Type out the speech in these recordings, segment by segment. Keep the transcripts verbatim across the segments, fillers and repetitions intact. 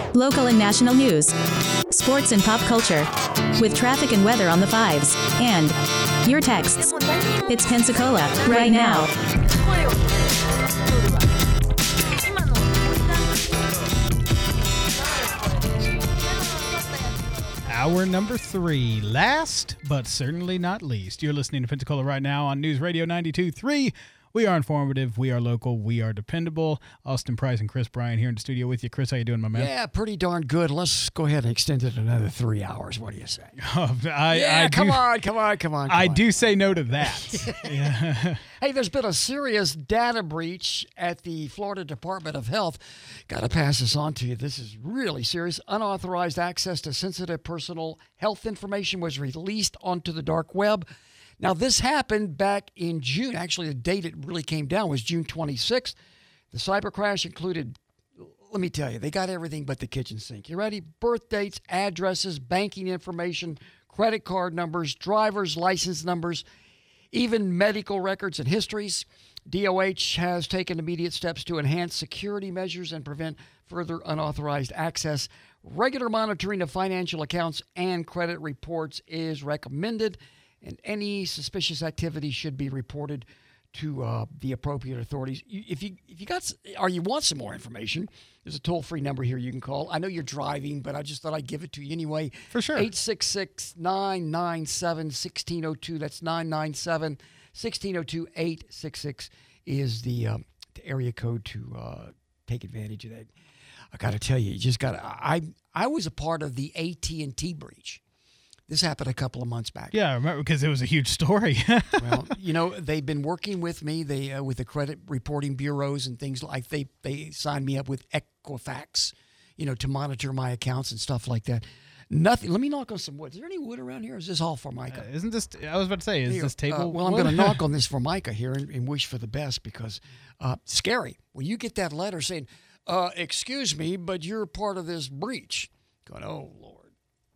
Local and national news. Sports and pop culture. With traffic and weather on the fives. And your texts. It's Pensacola, right now. Hour number three. Last, but certainly not least. You're listening to Pensacola right now on News Radio ninety-two point three. We are informative, we are local, we are dependable. Austin Price and Chris Bryan here in the studio with you. Chris, how you doing, my man? Yeah, pretty darn good. Let's go ahead and extend it another three hours. What do you say? Oh, I, yeah, I come do, on, come on, come on. Come I on. do say no to that. Yeah. Hey, there's been a serious data breach at the Florida Department of Health. Got to pass this on to you. This is really serious. Unauthorized access to sensitive personal health information was released onto the dark web. Now, this happened back in June. Actually, the date it really came down was June twenty-sixth. The cyber crash included, let me tell you, they got everything but the kitchen sink. You ready? Birth dates, addresses, banking information, credit card numbers, driver's license numbers, even medical records and histories. D O H has taken immediate steps to enhance security measures and prevent further unauthorized access. Regular monitoring of financial accounts and credit reports is recommended, and any suspicious activity should be reported to uh, the appropriate authorities. If you if you got or you want some more information, there's a toll-free number here you can call. I know you're driving, but I just thought I'd give it to you anyway. For sure. eight six six, nine nine seven, one six zero two. That's nine nine seven, one six zero two. eight six six is the, um, the area code to uh, take advantage of that. I got to tell you, you just got to. I I was a part of the A T and T breach. This happened a couple of months back. Yeah, I remember because it was a huge story. Well, you know, they've been working with me. They uh, with the credit reporting bureaus and things like they they signed me up with Equifax, you know, to monitor my accounts and stuff like that. Nothing. Let me knock on some wood. Is there any wood around here? Or is this all Formica? Uh, isn't this? I was about to say, is Here, this table? Uh, well, I'm wood? going to knock on this Formica here and, and wish for the best because uh, scary. When you get that letter saying, uh, "Excuse me, but you're part of this breach," going, "Oh Lord."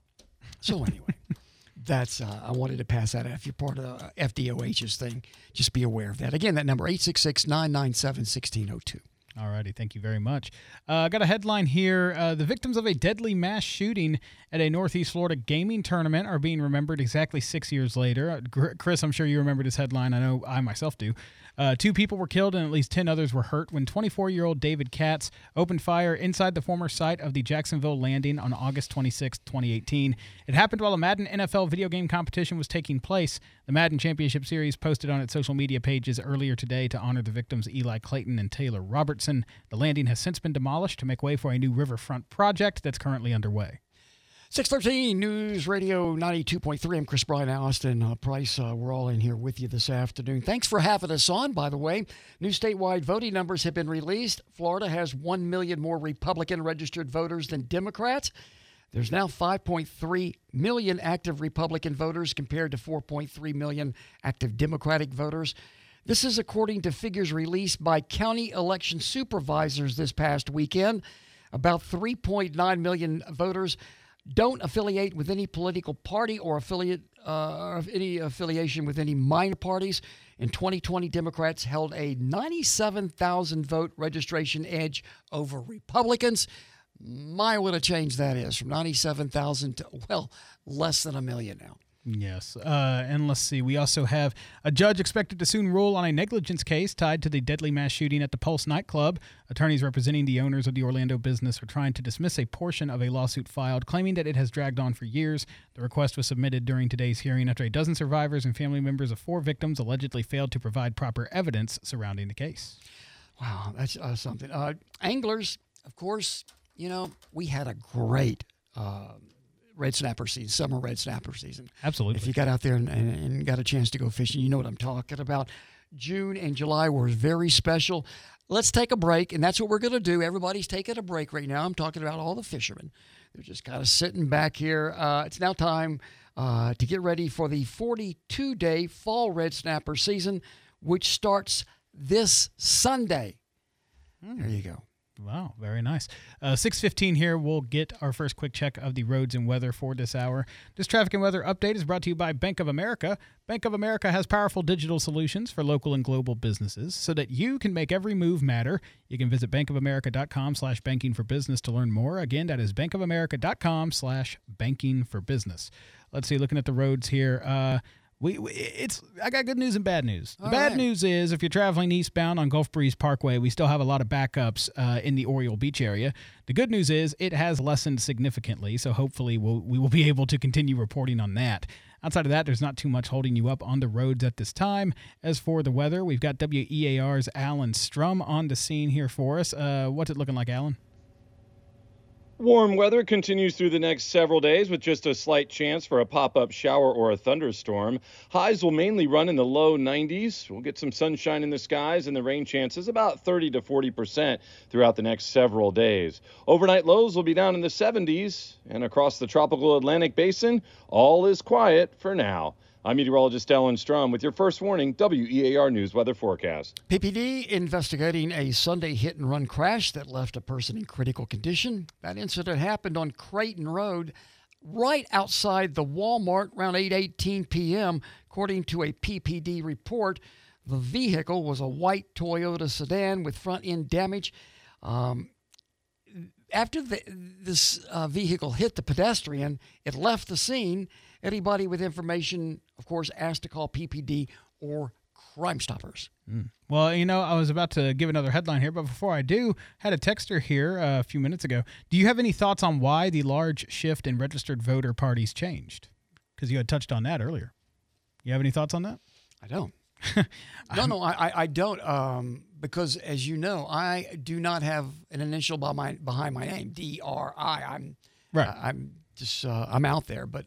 So anyway. That's, uh, I wanted to pass that out. If you're part of the F D O H's thing, just be aware of that. Again, that number, eight six six, nine nine seven, one six zero two. All righty. Thank you very much. Uh, I got a headline here. Uh, the victims of a deadly mass shooting at a Northeast Florida gaming tournament are being remembered exactly six years later. Uh, Chris, I'm sure you remember this headline. I know I myself do. Uh, two people were killed and at least ten others were hurt when twenty-four-year-old David Katz opened fire inside the former site of the Jacksonville Landing on August twenty-sixth, twenty eighteen. It happened while a Madden N F L video game competition was taking place. The Madden Championship Series posted on its social media pages earlier today to honor the victims Eli Clayton and Taylor Robertson. The landing has since been demolished to make way for a new riverfront project that's currently underway. six thirteen News Radio ninety-two point three. I'm Chris Bryan, Austin uh, Price. Uh, we're all in here with you this afternoon. Thanks for having us on, by the way. New statewide voting numbers have been released. Florida has one million more Republican registered voters than Democrats. There's now five point three million active Republican voters compared to four point three million active Democratic voters. This is according to figures released by county election supervisors this past weekend. About three point nine million voters don't affiliate with any political party or affiliate uh, or any affiliation with any minor parties. In twenty twenty, Democrats held a ninety-seven thousand vote registration edge over Republicans. My, what a change that is, from ninety-seven thousand to, well, less than a million now. Yes. Uh, and let's see. We also have a judge expected to soon rule on a negligence case tied to the deadly mass shooting at the Pulse nightclub. Attorneys representing the owners of the Orlando business are trying to dismiss a portion of a lawsuit filed, claiming that it has dragged on for years. The request was submitted during today's hearing after a dozen survivors and family members of four victims allegedly failed to provide proper evidence surrounding the case. Wow, that's uh, something. Uh, anglers, of course, you know, we had a great uh, red snapper season, summer red snapper season. Absolutely. If you got out there and, and, and got a chance to go fishing, you know what I'm talking about. June and July were very special. Let's take a break, and that's what we're going to do. Everybody's taking a break right now. I'm talking about all the fishermen. They're just kind of sitting back here. Uh, it's now time uh, to get ready for the forty-two day fall red snapper season, which starts this Sunday. Hmm. There you go. Wow, very nice. Uh, six fifteen here, we'll get our first quick check of the roads and weather for this hour. This traffic and weather update is brought to you by Bank of America. Bank of America has powerful digital solutions for local and global businesses so that you can make every move matter. You can visit bankofamerica.com slash banking for business to learn more. Again, that is bankofamerica.com slash banking for business. Let's see, looking at the roads here. Uh, We, we it's I got good news and bad news. The All bad right. news is if you're traveling eastbound on Gulf Breeze Parkway, we still have a lot of backups uh, in the Oriole Beach area. The good news is it has lessened significantly, so hopefully we'll, we will be able to continue reporting on that. Outside of that, there's not too much holding you up on the roads at this time. As for the weather, we've got W E A R's Alan Strum on the scene here for us. Uh, what's it looking like, Alan? Warm weather continues through the next several days with just a slight chance for a pop-up shower or a thunderstorm. Highs will mainly run in the low nineties. We'll get some sunshine in the skies and the rain chances about thirty to forty percent throughout the next several days. Overnight lows will be down in the seventies, and across the tropical Atlantic basin, all is quiet for now. I'm meteorologist Alan Strum with your first warning W E A R News weather forecast. P P D investigating a Sunday hit-and-run crash that left a person in critical condition. That incident happened on Creighton Road right outside the Walmart around eight eighteen p.m. According to a P P D report, the vehicle was a white Toyota sedan with front-end damage. Um, after the, this uh, vehicle hit the pedestrian, it left the scene. Anybody with information, of course, asked to call P P D or Crime Stoppers. Mm. Well, you know, I was about to give another headline here, but before I do, had a texter here uh, a few minutes ago. Do you have any thoughts on why the large shift in registered voter parties changed? Because you had touched on that earlier. You have any thoughts on that? I don't. no, no, I, I don't. Um, because, as you know, I do not have an initial by my, behind my name, D R I. I'm right. Uh, I'm just uh, I'm out there, but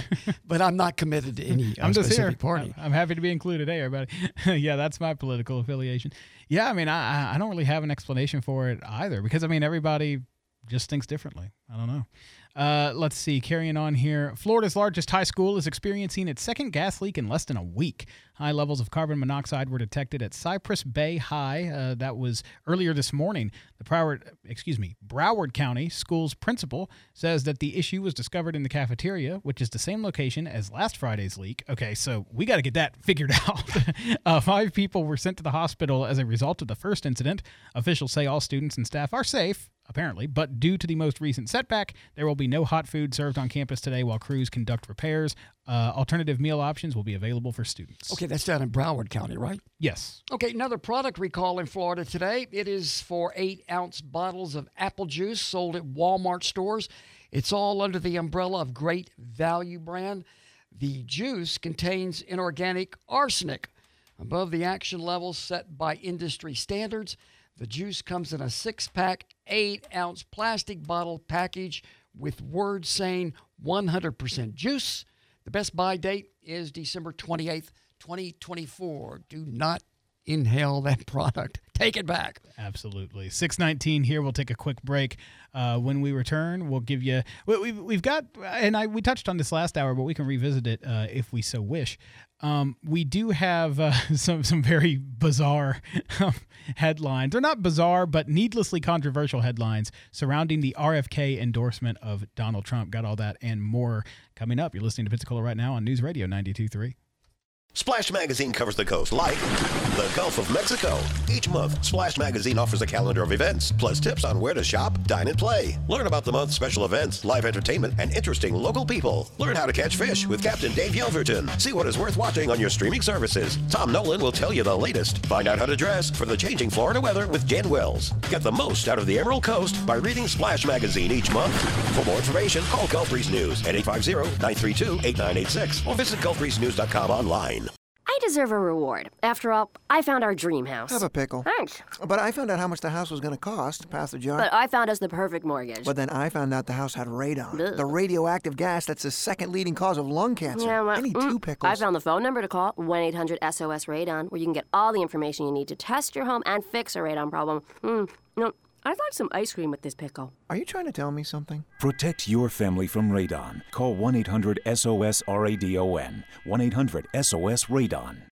but I'm not committed to any uh, I'm just specific here. party. I'm happy to be included. Hey, everybody. Yeah, that's my political affiliation. Yeah, I mean, I I don't really have an explanation for it either because, I mean, everybody just thinks differently. I don't know. Uh, let's see. Carrying on here. Florida's largest high school is experiencing its second gas leak in less than a week. High levels of carbon monoxide were detected at Cypress Bay High. Uh, that was earlier this morning. The Broward, excuse me, Broward County School's principal says that the issue was discovered in the cafeteria, which is the same location as last Friday's leak. Okay, so we got to get that figured out. uh, five people were sent to the hospital as a result of the first incident. Officials say all students and staff are safe, apparently, but due to the most recent setback, there will be no hot food served on campus today while crews conduct repairs. Uh, alternative meal options will be available for students. Okay, that's down in Broward County, right? Yes. Okay, another product recall in Florida today. It is for eight-ounce bottles of apple juice sold at Walmart stores. It's all under the umbrella of Great Value brand. The juice contains inorganic arsenic, above the action levels set by industry standards. The juice comes in a six-pack, eight-ounce plastic bottle package with words saying one hundred percent juice. The best buy date is December twenty-eighth, twenty twenty-four. Do not inhale that product. Take it back. Absolutely. six nineteen here. We'll take a quick break. Uh, when we return, we'll give you we, we've, we've got, and I we touched on this last hour, but we can revisit it uh, if we so wish. Um, we do have uh, some some very bizarre um, headlines. They're not bizarre, but needlessly controversial headlines surrounding the R F K endorsement of Donald Trump. Got all that and more coming up. You're listening to Pensacola right now on News Radio ninety-two point three. Splash Magazine covers the coast like the Gulf of Mexico. Each month, Splash Magazine offers a calendar of events, plus tips on where to shop, dine, and play. Learn about the month's special events, live entertainment, and interesting local people. Learn how to catch fish with Captain Dave Yelverton. See what is worth watching on your streaming services. Tom Nolan will tell you the latest. Find out how to dress for the changing Florida weather with Jen Wells. Get the most out of the Emerald Coast by reading Splash Magazine each month. For more information, call Gulf Breeze News at eight five zero, nine three two, eight nine eight six or visit gulf breeze news dot com online. I deserve a reward. After all, I found our dream house. Have a pickle. Thanks. But I found out how much the house was going to cost. Pass the jar. But I found us the perfect mortgage. But then I found out the house had radon. Ugh. The radioactive gas that's the second leading cause of lung cancer. Yeah, well, I need mm, two pickles. I found the phone number to call, one eight hundred S O S radon, where you can get all the information you need to test your home and fix a radon problem. Mm, no, I'd like some ice cream with this pickle. Are you trying to tell me something? Protect your family from radon. Call one eight hundred S O S R A D O N. one eight hundred S O S radon.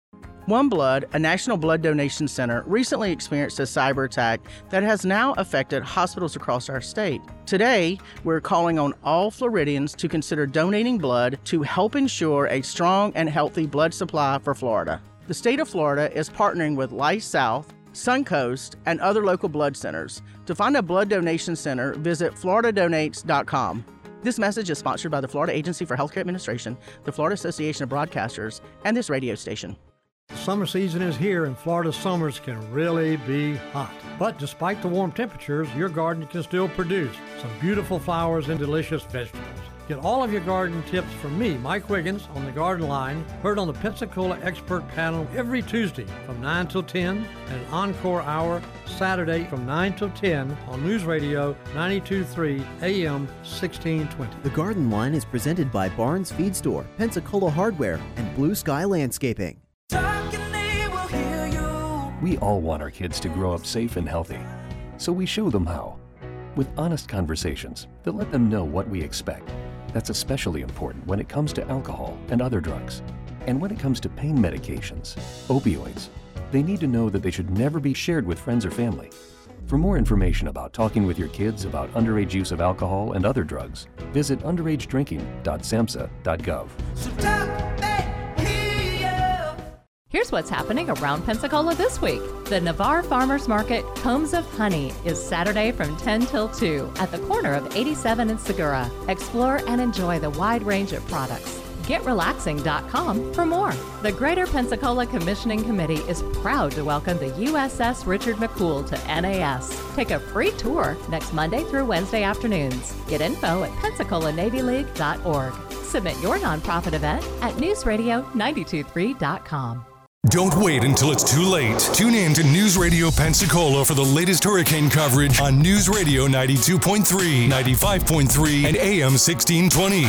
OneBlood, a national blood donation center, recently experienced a cyber attack that has now affected hospitals across our state. Today, we're calling on all Floridians to consider donating blood to help ensure a strong and healthy blood supply for Florida. The state of Florida is partnering with Life South, Suncoast, and other local blood centers. To find a blood donation center, visit florida donates dot com. This message is sponsored by the Florida Agency for Healthcare Administration, the Florida Association of Broadcasters, and this radio station. The summer season is here, and Florida summers can really be hot. But despite the warm temperatures, your garden can still produce some beautiful flowers and delicious vegetables. Get all of your garden tips from me, Mike Wiggins, on the Garden Line, heard on the Pensacola Expert Panel every Tuesday from nine till ten, and an encore hour Saturday from nine till ten on News Radio ninety-two point three A M sixteen twenty. The Garden Line is presented by Barnes Feed Store, Pensacola Hardware, and Blue Sky Landscaping. We all want our kids to grow up safe and healthy, so we show them how. With honest conversations that let them know what we expect. That's especially important when it comes to alcohol and other drugs. And when it comes to pain medications, opioids, they need to know that they should never be shared with friends or family. For more information about talking with your kids about underage use of alcohol and other drugs, visit underage drinking dot samhsa dot gov. Here's what's happening around Pensacola this week. The Navarre Farmers Market Homes of Honey is Saturday from ten till two at the corner of eighty-seven and Segura. Explore and enjoy the wide range of products. get relaxing dot com for more. The Greater Pensacola Commissioning Committee is proud to welcome the U S S Richard McCool to N A S. Take a free tour next Monday through Wednesday afternoons. Get info at pensacola navy league dot org. Submit your nonprofit event at news radio nine two three dot com. Don't wait until it's too late. Tune in to News Radio Pensacola for the latest hurricane coverage on News Radio ninety-two point three, ninety-five point three, and A M sixteen twenty.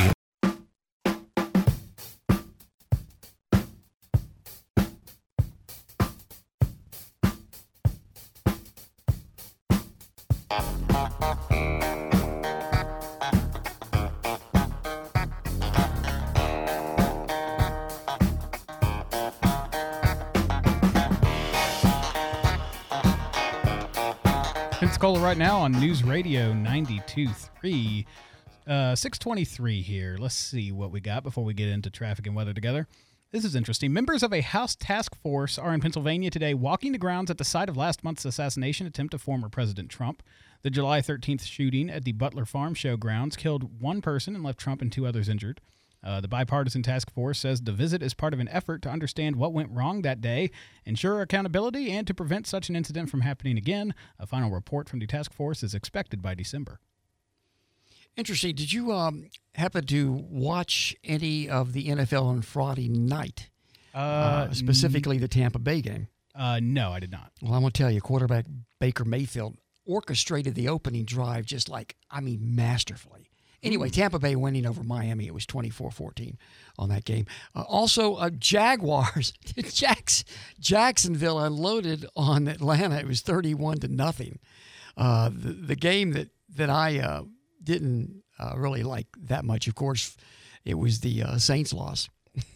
Pensacola right now on News Radio ninety-two point three. Uh, six twenty-three here. Let's see what we got before we get into traffic and weather together. This is interesting. Members of a House task force are in Pennsylvania today walking the grounds at the site of last month's assassination attempt of former President Trump. The July thirteenth shooting at the Butler Farm Show grounds killed one person and left Trump and two others injured. Uh, the bipartisan task force says the visit is part of an effort to understand what went wrong that day, ensure accountability, and to prevent such an incident from happening again. A final report from the task force is expected by December. Interesting. Did you um, happen to watch any of the N F L on Friday night, uh, uh, specifically the Tampa Bay game? Uh, no, I did not. Well, I'm going to tell you, quarterback Baker Mayfield orchestrated the opening drive just like, I mean, masterfully. Anyway, Tampa Bay winning over Miami. It was twenty-four fourteen on that game. Uh, also, uh, Jaguars. Jacks, Jacksonville unloaded on Atlanta. It was thirty-one to nothing. Uh, the, the game that, that I uh, didn't uh, really like that much, of course, it was the uh, Saints loss.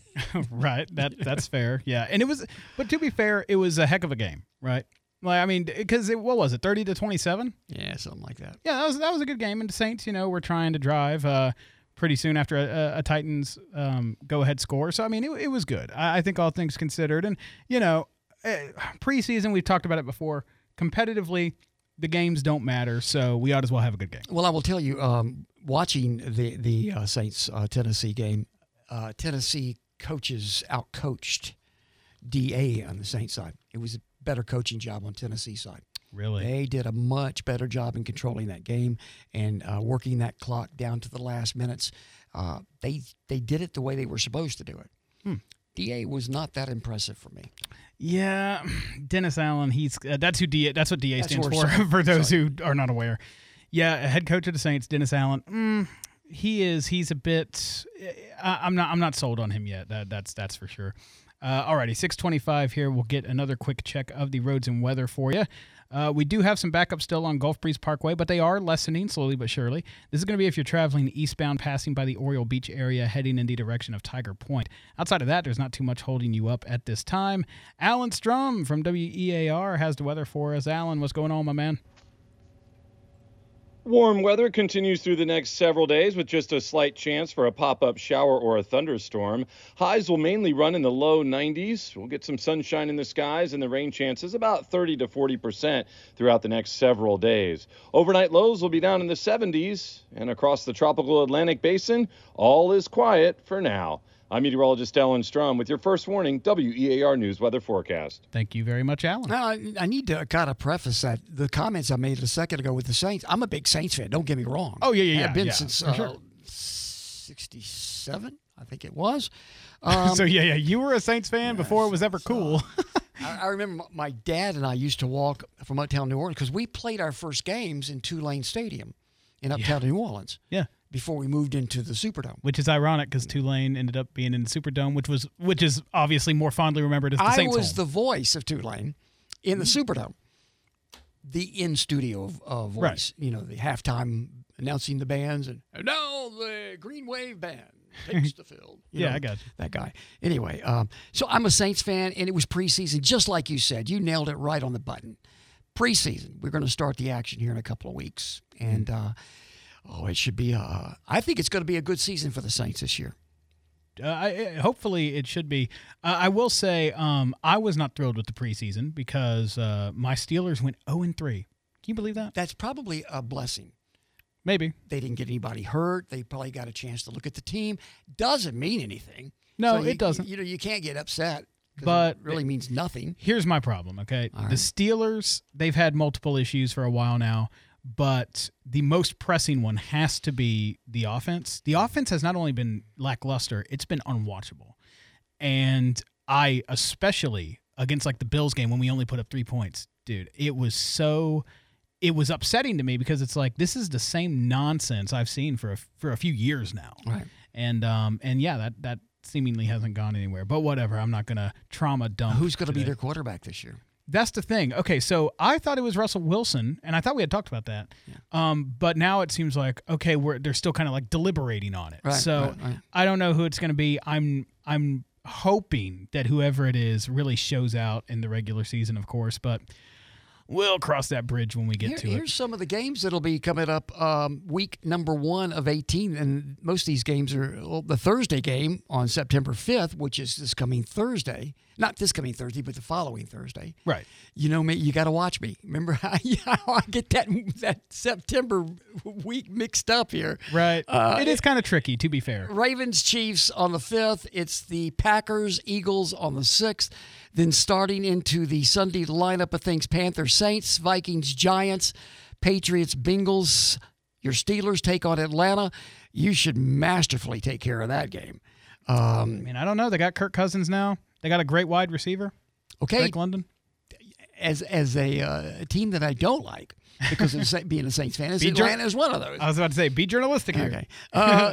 Right. That That's fair. Yeah. And it was, but to be fair, it was a heck of a game, right? Like, I mean, because it, what was it, thirty to twenty-seven? Yeah, something like that. Yeah, that was that was a good game. And the Saints, you know, were trying to drive uh, pretty soon after a, a Titans um, go-ahead score. So, I mean, it, it was good. I, I think all things considered. And, you know, uh, preseason, we've talked about it before. Competitively, the games don't matter, so we ought as well have a good game. Well, I will tell you, um, watching the, the uh, Saints-Tennessee uh, game, uh, Tennessee coaches outcoached D A on the Saints side. It was a better coaching job on Tennessee side. Really? They did a much better job in controlling that game and uh, working that clock down to the last minutes. Uh, they they did it the way they were supposed to do it. Hmm. D A was not that impressive for me. Yeah, Dennis Allen. He's uh, that's who D A. That's what D A That's stands who we're for. saying. For those Sorry. who are not aware. Yeah, head coach of the Saints, Dennis Allen. Mm, he is. He's a bit. I, I'm not. I'm not sold on him yet. That, that's that's for sure. Uh, alrighty, six twenty-five here. We'll get another quick check of the roads and weather for you. Uh, we do have some backup still on Gulf Breeze Parkway, but they are lessening slowly but surely. This is going to be if you're traveling eastbound, passing by the Oriole Beach area, heading in the direction of Tiger Point. Outside of that, there's not too much holding you up at this time. Alan Strum from W E A R has the weather for us. Alan, what's going on, my man? Warm weather continues through the next several days with just a slight chance for a pop-up shower or a thunderstorm. Highs will mainly run in the low nineties. We'll get some sunshine in the skies, and the rain chances about thirty to forty percent throughout the next several days. Overnight lows will be down in the seventies, and across the tropical Atlantic basin, all is quiet for now. I'm meteorologist Alan Strum with your first warning W E A R News weather forecast. Thank you very much, Alan. Now, I, I need to kind of preface that the comments I made a second ago with the Saints. I'm a big Saints fan. Don't get me wrong. Oh, yeah, yeah, yeah. I've been yeah, since uh, sure. sixty-seven, I think it was. Um, so, yeah, yeah, you were a Saints fan yeah, before it was ever cool. I, I remember my dad and I used to walk from uptown New Orleans because we played our first games in Tulane Stadium in uptown yeah. New Orleans. Yeah. Before we moved into the Superdome. Which is ironic because Tulane ended up being in the Superdome, which was which is obviously more fondly remembered as the I Saints' was home. the voice of Tulane in the Superdome. The in-studio uh, voice. Right. You know, the halftime announcing the bands. And, and now the Green Wave Band takes the field. You yeah, know, I got you. That guy. Anyway, um, so I'm a Saints fan, and it was preseason, just like you said. You nailed it right on the button. Preseason. We're going to start the action here in a couple of weeks. And, mm-hmm. uh, Oh, it should be. Uh, I think it's going to be a good season for the Saints this year. Uh, I, hopefully, it should be. Uh, I will say um, I was not thrilled with the preseason because uh, my Steelers went oh and three. Can you believe that? That's probably a blessing. Maybe. They didn't get anybody hurt. They probably got a chance to look at the team. Doesn't mean anything. No, so you, it doesn't. You know, you can't get upset. But it really means nothing. Here's my problem, okay? All right. The Steelers, they've had multiple issues for a while now. But the most pressing one has to be the offense. The offense has not only been lackluster, it's been unwatchable. And I, especially against like the Bills game when we only put up three points, dude, it was so, it was upsetting to me because it's like, this is the same nonsense I've seen for a, for a few years now. Right. And, um, and yeah, that, that seemingly hasn't gone anywhere. But whatever, I'm not going to trauma dump. Who's going to be today. their quarterback this year? That's the thing. Okay, so I thought it was Russell Wilson, and I thought we had talked about that. Yeah. Um, but now it seems like okay, we're they're still kind of like deliberating on it. Right, so right, right. I don't know who it's going to be. I'm I'm hoping that whoever it is really shows out in the regular season, of course. But we'll cross that bridge when we get Here, to here's it. some of the games that'll be coming up um, week number one of eighteen. And most of these games are well, the Thursday game on September fifth, which is this coming Thursday. Not this coming Thursday, but the following Thursday. Right. You know me. You got to watch me. Remember how, how I get that that September week mixed up here. Right. Uh, it is kind of tricky, to be fair. Ravens Chiefs on the fifth. It's the Packers Eagles on the sixth. Then starting into the Sunday lineup of things, Panthers Saints, Vikings Giants, Patriots Bengals. Your Steelers take on Atlanta. You should masterfully take care of that game. Um, I mean, I don't know. They got Kirk Cousins now. They got a great wide receiver. Okay. Drake London. As as a uh, team that I don't like because of being a Saints fan, is Atlanta is one of those. I was about to say, be journalistic here. Okay. Uh,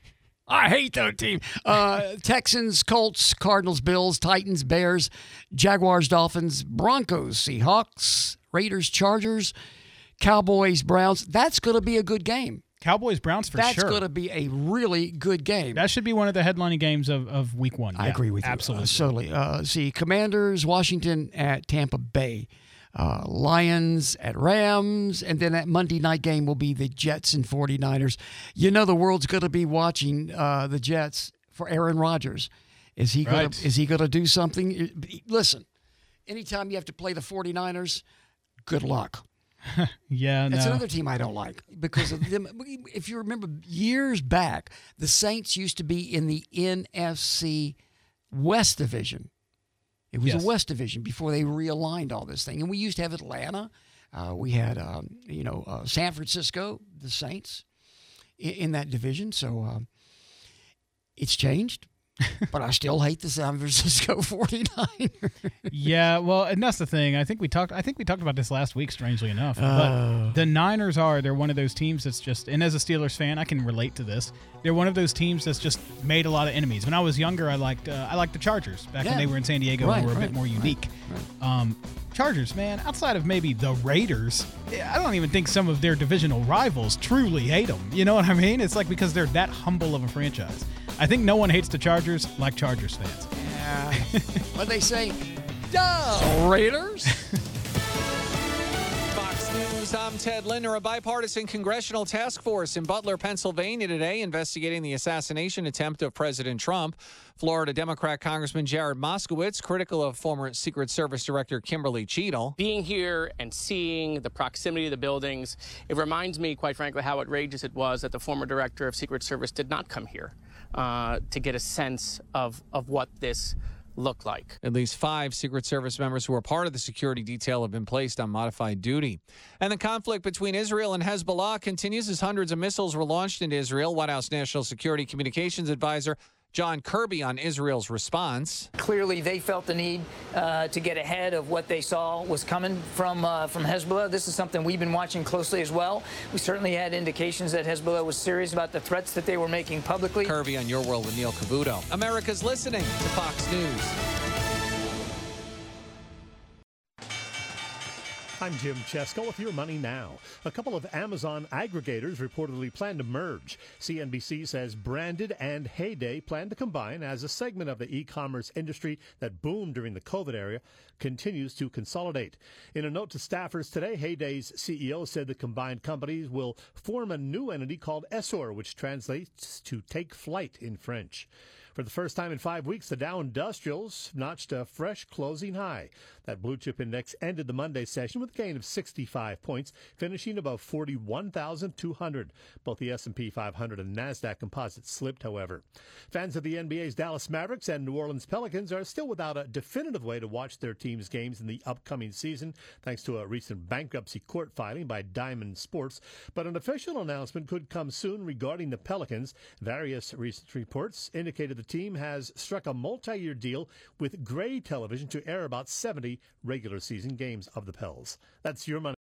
I hate that team. Uh, Texans, Colts, Cardinals, Bills, Titans, Bears, Jaguars, Dolphins, Broncos, Seahawks, Raiders, Chargers, Cowboys, Browns. That's going to be a good game. Cowboys, Browns for That's sure. That's going to be a really good game. That should be one of the headlining games of, of week one. I yeah, agree with absolutely. you. Absolutely. Uh, uh, see, Commanders, Washington at Tampa Bay. Uh, Lions at Rams. And then that Monday night game will be the Jets and forty-niners. You know the world's going to be watching uh, the Jets for Aaron Rodgers. Is he right. going to is he going to do something? Listen, anytime you have to play the forty-niners, good luck. yeah, That's no. another team I don't like because of them. If you remember years back, the Saints used to be in the N F C West Division. It was yes. a West Division before they realigned all this thing. And we used to have Atlanta. Uh, we had, um, you know, uh, San Francisco, the Saints, in, in that division. So uh, it's changed. but I still hate the San Francisco forty-niners. Yeah, well, and that's the thing. I think we talked. I think we talked about this last week. Strangely enough, Oh. but the Niners are. They're one of those teams that's just. And as a Steelers fan, I can relate to this. They're one of those teams that's just made a lot of enemies. When I was younger, I liked. Uh, I liked the Chargers back Yeah. when they were in San Diego Right, and were a right, bit more right, unique. right. Um, Chargers, man. Outside of maybe the Raiders, I don't even think some of their divisional rivals truly hate them. You know what I mean? It's like because they're that humble of a franchise. I think no one hates the Chargers like Chargers fans. Yeah. What they say? Duh, Raiders. Fox News, I'm Ted Linder. A bipartisan congressional task force in Butler, Pennsylvania today investigating the assassination attempt of President Trump. Florida Democrat Congressman Jared Moskowitz critical of former Secret Service Director Kimberly Cheadle. Being here and seeing the proximity of the buildings, it reminds me, quite frankly, how outrageous it was that the former director of Secret Service did not come here uh, to get a sense of, of what this looked like. At least five Secret Service members who were part of the security detail have been placed on modified duty. And the conflict between Israel and Hezbollah continues as hundreds of missiles were launched into Israel. White House National Security Communications Advisor John Kirby on Israel's response. Clearly, they felt the need uh, to get ahead of what they saw was coming from uh, from Hezbollah. This is something we've been watching closely as well. We certainly had indications that Hezbollah was serious about the threats that they were making publicly. Kirby on Your World with Neil Cavuto. America's listening to Fox News. I'm Jim Chesko with Your Money Now. A couple of Amazon aggregators reportedly plan to merge. C N B C says Branded and Heyday plan to combine as a segment of the e-commerce industry that boomed during the COVID era continues to consolidate. In a note to staffers today, Heyday's C E O said the combined companies will form a new entity called Essor, which translates to take flight in French. For the first time in five weeks, the Dow Industrials notched a fresh closing high. That blue chip index ended the Monday session with a gain of sixty-five points, finishing above forty-one thousand two hundred. Both the S and P five hundred and NASDAQ composites slipped, however. Fans of the N B A's Dallas Mavericks and New Orleans Pelicans are still without a definitive way to watch their team's games in the upcoming season, thanks to a recent bankruptcy court filing by Diamond Sports. But an official announcement could come soon regarding the Pelicans. Various recent reports indicated the team has struck a multi-year deal with Gray Television to air about seventy regular season games of the Pels. That's Your Money.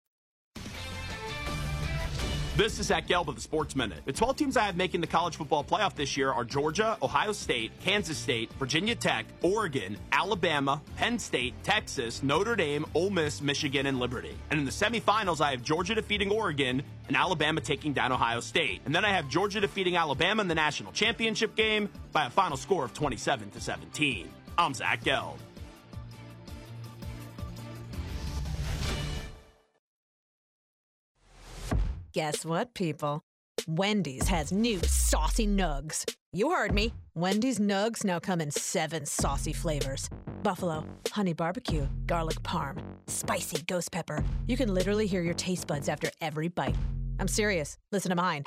This is Zach Gelb with the Sports Minute. The twelve teams I have making the college football playoff this year are Georgia, Ohio State, Kansas State, Virginia Tech, Oregon, Alabama, Penn State, Texas, Notre Dame, Ole Miss, Michigan, and Liberty. And in the semifinals, I have Georgia defeating Oregon and Alabama taking down Ohio State. And then I have Georgia defeating Alabama in the national championship game by a final score of twenty-seven to seventeen. I'm Zach Gelb. Guess what, people? Wendy's has new saucy nugs. You heard me. Wendy's nugs now come in seven saucy flavors. Buffalo, honey barbecue, garlic parm, spicy ghost pepper. You can literally hear your taste buds after every bite. I'm serious. Listen to mine.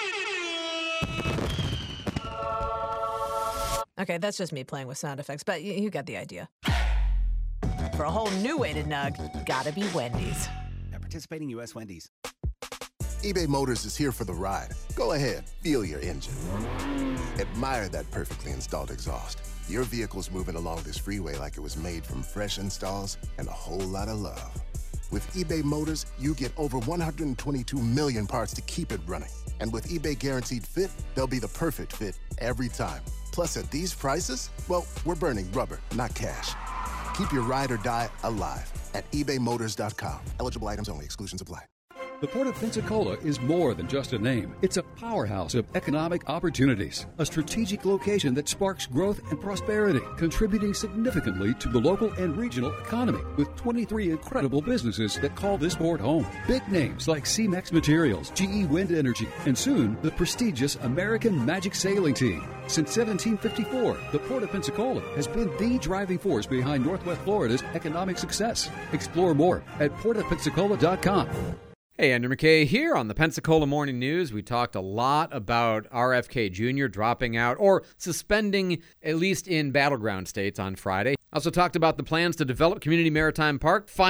Okay, that's just me playing with sound effects, but you, you got the idea. For a whole new way to nug, gotta be Wendy's. At participating U S Wendy's. eBay Motors is here for the ride. Go ahead, feel your engine. Admire that perfectly installed exhaust. Your vehicle's moving along this freeway like it was made from fresh installs and a whole lot of love. With eBay Motors, you get over one hundred twenty-two million parts to keep it running. And with eBay Guaranteed Fit, they'll be the perfect fit every time. Plus, at these prices, well, we're burning rubber, not cash. Keep your ride or die alive at ebay motors dot com. Eligible items only. Exclusions apply. The Port of Pensacola is more than just a name. It's a powerhouse of economic opportunities, a strategic location that sparks growth and prosperity, contributing significantly to the local and regional economy, with twenty-three incredible businesses that call this port home. Big names like C-Mex Materials, G E Wind Energy, and soon the prestigious American Magic Sailing Team. Since seventeen fifty-four, the Port of Pensacola has been the driving force behind Northwest Florida's economic success. Explore more at port of pensacola dot com. Hey, Andrew McKay here on the Pensacola Morning News. We talked a lot about R F K Junior dropping out or suspending, at least in battleground states, on Friday. Also talked about the plans to develop Community Maritime Park finally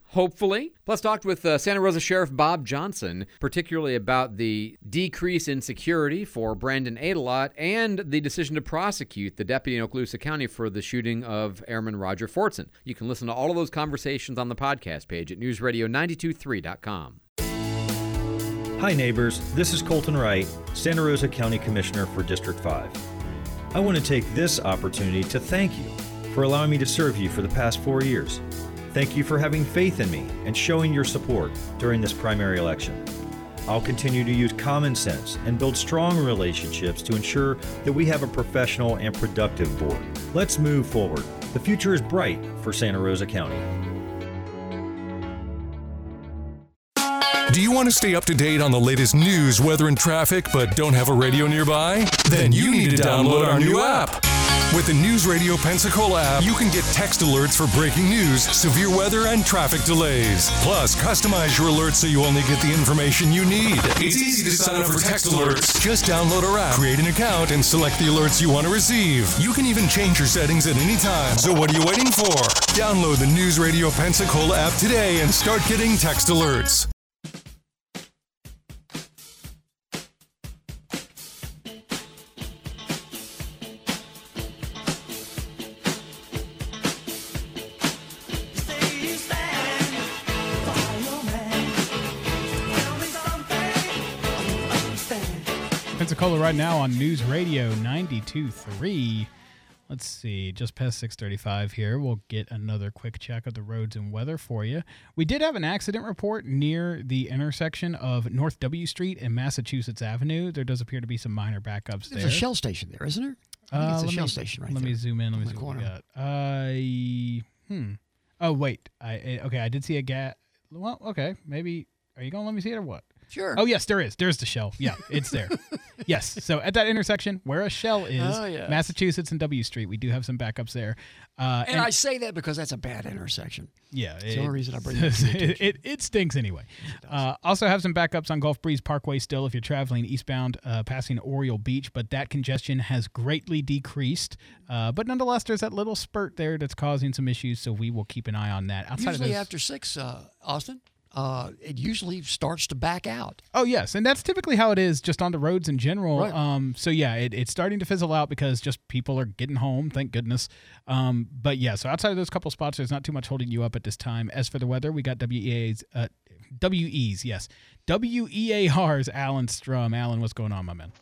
hopefully. Plus, talked with uh, Santa Rosa Sheriff Bob Johnson, particularly about the decrease in security for Brandon Adelot and the decision to prosecute the deputy in Okaloosa County for the shooting of Airman Roger Fortson. You can listen to all of those conversations on the podcast page at news radio nine two three dot com. Hi, neighbors. This is Colton Wright, Santa Rosa County Commissioner for District five. I want to take this opportunity to thank you for allowing me to serve you for the past four years. Thank you for having faith in me and showing your support during this primary election. I'll continue to use common sense and build strong relationships to ensure that we have a professional and productive board. Let's move forward. The future is bright for Santa Rosa County. Do you want to stay up to date on the latest news, weather, and traffic, but don't have a radio nearby? Then you need to download our new app. With the News Radio Pensacola app, you can get text alerts for breaking news, severe weather, and traffic delays. Plus, customize your alerts so you only get the information you need. It's easy to sign up for text alerts. Just download our app, create an account, and select the alerts you want to receive. You can even change your settings at any time. So what are you waiting for? Download the News Radio Pensacola app today and start getting text alerts. Pensacola right now on News Radio ninety-two point three. Let's see, just past six thirty-five here. We'll get another quick check of the roads and weather for you. We did have an accident report near the intersection of North W Street and Massachusetts Avenue. There does appear to be some minor backups there. There's a Shell station there, isn't there? I think Uh, it's a let Shell me- station right Let there. me zoom in. Let me on see the what we corner. got. Uh, hmm. Oh, wait. I I- Okay, I did see a gas. Well, okay, maybe. Are you going to let me see it or what? Sure. Oh, yes, there is. There's the Shell. Yeah, it's there. Yes. So at that intersection where a Shell is, Oh, yes. Massachusetts and W Street, we do have some backups there. Uh, And, I say that because that's a bad intersection. yeah, It's the only reason I bring it to your it, attention. it, it stinks anyway. Uh, also have some backups on Gulf Breeze Parkway still if you're traveling eastbound uh, passing Oriole Beach, but that congestion has greatly decreased. Uh, but nonetheless, there's that little spurt there that's causing some issues, so we will keep an eye on that. Outside Usually of those, after six, uh, Austin, uh, it usually starts to back out. Oh, yes, and that's typically how it is just on the roads in general. Right. Um, so, yeah, it, it's starting to fizzle out because just people are getting home, thank goodness. Um, but, yeah, so outside of those couple spots, there's not too much holding you up at this time. As for the weather, we got W E A's, uh, W E's, yes. W E A R's Alan Strum. Alan, what's going on, my man?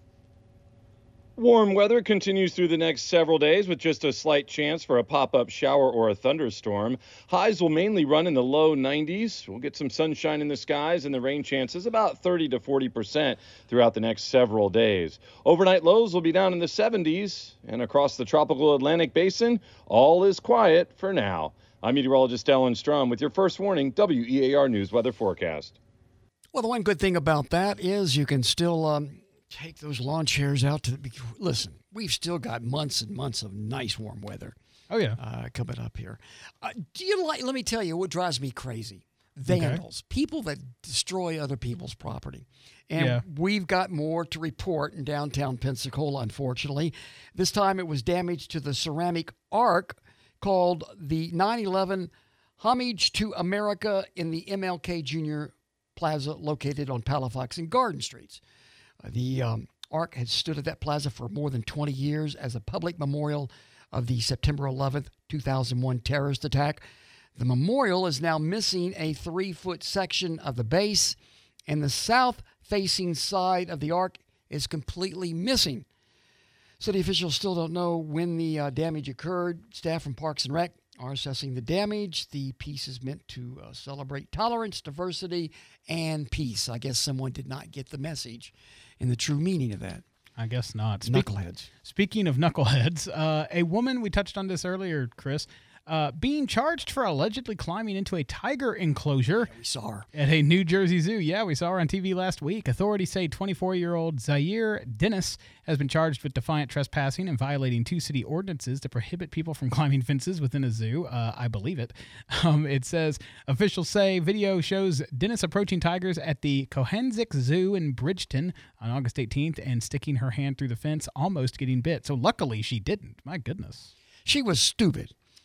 Warm weather continues through the next several days with just a slight chance for a pop-up shower or a thunderstorm. Highs will mainly run in the low nineties. We'll get some sunshine in the skies and the rain chances about thirty to forty percent throughout the next several days. Overnight lows will be down in the seventies, and across the tropical Atlantic basin, all is quiet for now. I'm meteorologist Alan Strum with your first warning W E A R News weather forecast. Well, the one good thing about that is you can still um, take those lawn chairs out to the, listen, we've still got months and months of nice warm weather. Oh, yeah. Uh, coming up here. Uh, do you like, let me tell you what drives me crazy. Vandals, people that destroy other people's property. And Yeah. we've got more to report in downtown Pensacola, unfortunately. This time it was damage to the ceramic arc called the nine eleven Homage to America in the M L K Junior Plaza located on Palafox and Garden Streets. Uh, the um, arc had stood at that plaza for more than twenty years as a public memorial of the September eleventh, two thousand one terrorist attack. The memorial is now missing a three-foot section of the base, and the south-facing side of the arc is completely missing. City officials still don't know when the uh, damage occurred. Staff from Parks and Rec are assessing the damage. The piece is meant to uh, celebrate tolerance, diversity, and peace. I guess someone did not get the message and the true meaning of that. I guess not. Speak- Knuckleheads. Speaking of knuckleheads, uh, a woman, we touched on this earlier, Chris, uh, being charged for allegedly climbing into a tiger enclosure. We saw her. At a New Jersey zoo. Yeah, we saw her on T V last week. Authorities say twenty-four-year-old Zaire Dennis has been charged with defiant trespassing and violating two city ordinances to prohibit people from climbing fences within a zoo. Uh, I believe it. Um, it says, officials say video shows Dennis approaching tigers at the Cohensick Zoo in Bridgeton on August eighteenth and sticking her hand through the fence, almost getting bit. So luckily she didn't. My goodness. She was stupid.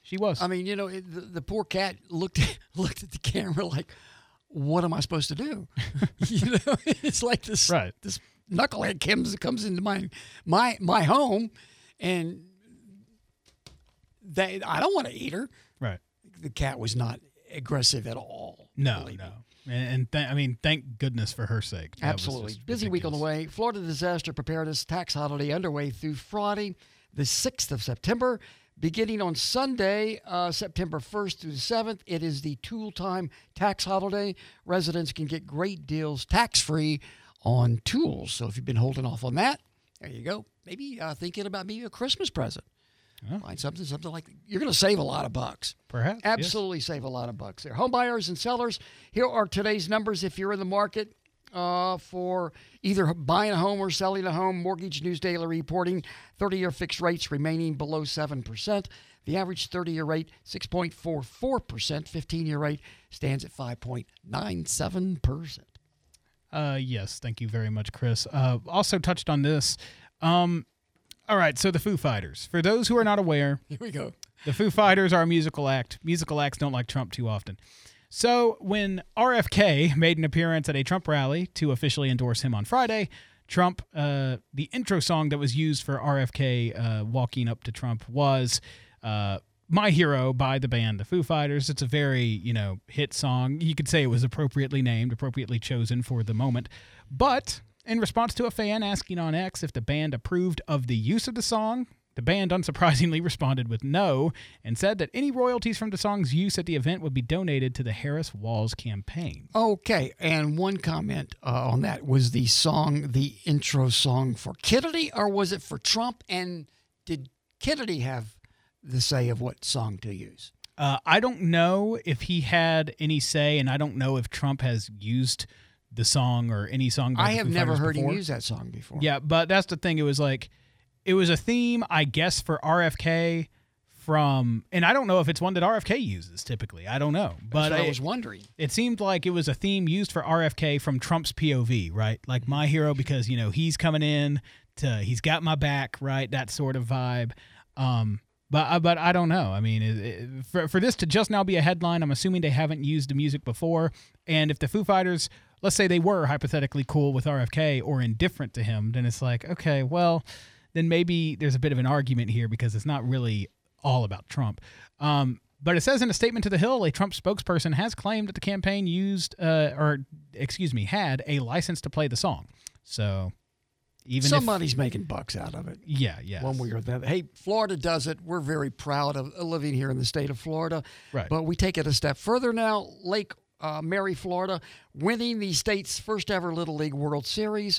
She was. I mean, you know, it, the, the poor cat looked looked at the camera like, "What am I supposed to do?" You know, it's like this right. this knucklehead comes comes into my my my home, and they I don't want to eat her. Right. The cat was not aggressive at all. No, no. And, and th- I mean, thank goodness for her sake. That Absolutely. Busy week on the way. Florida disaster preparedness tax holiday underway through Friday, the sixth of September. Beginning on Sunday, uh, September first through the seventh, it is the tool time tax holiday. Residents can get great deals tax-free on tools. So if you've been holding off on that, there you go. Maybe uh, thinking about maybe a Christmas present. Oh. Find something, something like you're going to save a lot of bucks. Perhaps. Absolutely yes. Save a lot of bucks there. Home buyers and sellers, here are today's numbers if you're in the market uh, for either buying a home or selling a home. Mortgage News Daily reporting thirty-year fixed rates remaining below seven percent. The average thirty-year rate, six point four four percent. fifteen-year rate stands at five point nine seven percent. Uh, yes, thank you very much, Chris. Uh, also touched on this. Um, All right, so the Foo Fighters. For those who are not aware, here we go. The Foo Fighters are a musical act. Musical acts don't like Trump too often. So when R F K made an appearance at a Trump rally to officially endorse him on Friday, Trump, uh, the intro song that was used for R F K uh, walking up to Trump was uh, My Hero by the band The Foo Fighters. It's a very, you know, hit song. You could say it was appropriately named, appropriately chosen for the moment. But in response to a fan asking on X if the band approved of the use of the song, the band unsurprisingly responded with no and said that any royalties from the song's use at the event would be donated to the Harris Walls campaign. Okay, and one comment uh, on that. Was the song the intro song for Kennedy or was it for Trump? And did Kennedy have the say of what song to use? Uh, I don't know if he had any say, and I don't know if Trump has used the song or any song by I the have Foo never Fighters heard before. him use that song before. Yeah, but that's the thing. It was like, it was a theme, I guess, for R F K from, and I don't know if it's one that R F K uses typically. I don't know. But That's what I, I was wondering. It seemed like it was a theme used for R F K from Trump's P O V, right? Like My Hero because, you know, he's coming in to, he's got my back, right? That sort of vibe. Um, But but I don't know. I mean, it, it, for for this to just now be a headline, I'm assuming they haven't used the music before. And if the Foo Fighters, let's say they were hypothetically cool with R F K or indifferent to him, then it's like, okay, well, then maybe there's a bit of an argument here because it's not really all about Trump. Um, but it says in a statement to The Hill, a Trump spokesperson has claimed that the campaign used, uh, or excuse me, had a license to play the song. So even somebody's if, making bucks out of it. Yeah, yeah. One way or the other. Hey, Florida does it. We're very proud of living here in the state of Florida. Right. But we take it a step further now. Lake uh, Mary, Florida, winning the state's first ever Little League World Series.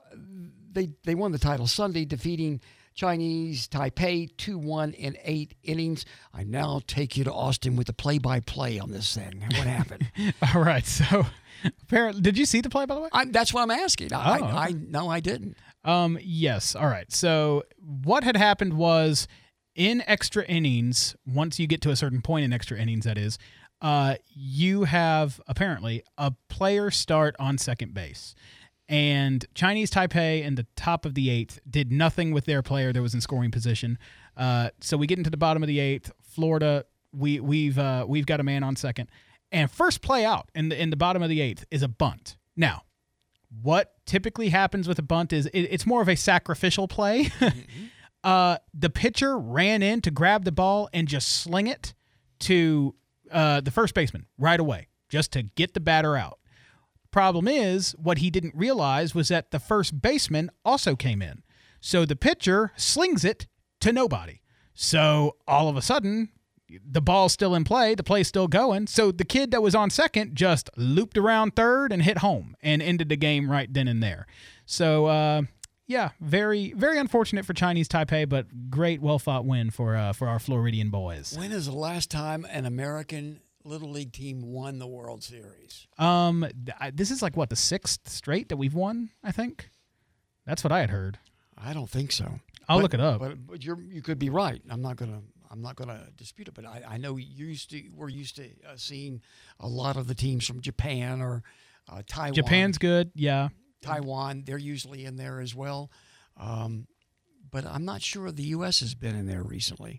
They they won the title Sunday, defeating Chinese Taipei two one in eight innings. I now take you to Austin with the play-by-play on this thing. What happened? All right. So, apparently, did you see the play, by the way? I, that's what I'm asking. Oh, I, okay. I, I no, I didn't. Um. Yes. All right. So, what had happened was in extra innings, once you get to a certain point in extra innings, that is, uh, you have apparently a player start on second base. And Chinese Taipei in the top of the eighth did nothing with their player that was in scoring position. Uh, so we get into the bottom of the eighth. Florida, we we've uh, we've got a man on second, and first play out in the in the bottom of the eighth is a bunt. Now, what typically happens with a bunt is it, it's more of a sacrificial play. mm-hmm. uh, the pitcher ran in to grab the ball and just sling it to uh, the first baseman right away, just to get the batter out. Problem is, what he didn't realize was that the first baseman also came in. So the pitcher slings it to nobody. So all of a sudden, the ball's still in play, the play's still going. So the kid that was on second just looped around third and hit home and ended the game right then and there. So, uh, yeah, very, very unfortunate for Chinese Taipei, but great, well-fought win for uh, for our Floridian boys. When is the last time an American Little League team won the World Series? Um, th- this is like what, the sixth straight that we've won, I think. That's what I had heard. I don't think so. I'll but, look it up. But, but you're you could be right. I'm not gonna I'm not gonna dispute it. But I, I know you used to we're used to uh, seeing a lot of the teams from Japan or uh, Taiwan. Japan's good, yeah. Taiwan, they're usually in there as well. Um, but I'm not sure the U S has been in there recently.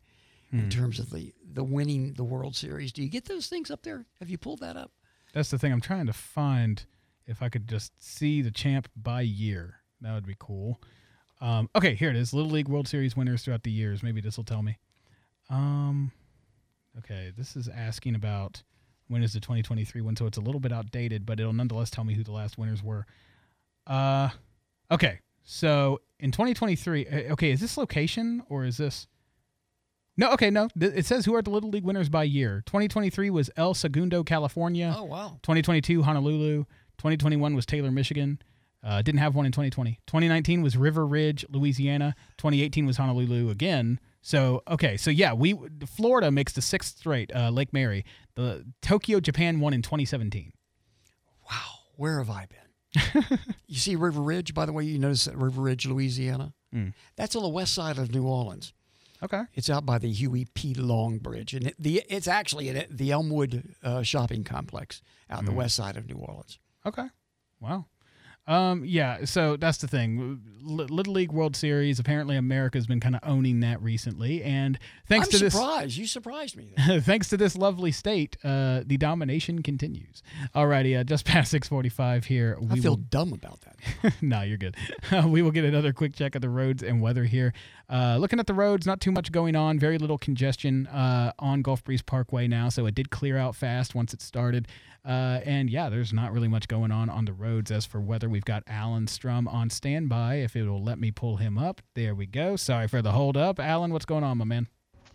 in Hmm. terms of the, the winning the World Series. Do you get those things up there? Have you pulled that up? That's the thing. I'm trying to find if I could just see the champ by year. That would be cool. Um, okay, here it is. Little League World Series winners throughout the years. Maybe this will tell me. Um, okay, this is asking about when is the twenty twenty-three one, so it's a little bit outdated, but it'll nonetheless tell me who the last winners were. Uh, okay, so in twenty twenty-three, uh, okay, is this location or is this? No, okay, no. Th- It says who are the Little League winners by year. twenty twenty-three was El Segundo, California. Oh, wow. twenty twenty-two, Honolulu. twenty twenty-one was Taylor, Michigan. Uh, didn't have one in twenty twenty. twenty nineteen was River Ridge, Louisiana. twenty eighteen was Honolulu again. So, okay, so yeah, we Florida makes the sixth straight, uh, Lake Mary. The Tokyo, Japan won in twenty seventeen. Where have I been? You see River Ridge, by the way, you notice that River Ridge, Louisiana? Mm. That's on the west side of New Orleans. Okay. It's out by the Huey P. Long Bridge. And it, the it's actually in it, the Elmwood uh, shopping complex out on the Mm. west side of New Orleans. Okay. Wow. Um, yeah, so that's the thing. L- Little League World Series, apparently America's been kind of owning that recently. And thanks I'm to this. surprised. You surprised me. Thanks to this lovely state, uh, the domination continues. Alrighty, uh, just past six forty-five here. I feel dumb about that. No, you're good. Uh, we will get another quick check of the roads and weather here. Uh, looking at the roads, not too much going on. Very little congestion uh, on Gulf Breeze Parkway now, so it did clear out fast once it started. Uh, and yeah, there's not really much going on on the roads. As for weather, we've got Alan Strum on standby. If it will let me pull him up. There we go. Sorry for the hold up. Alan, what's going on, my man?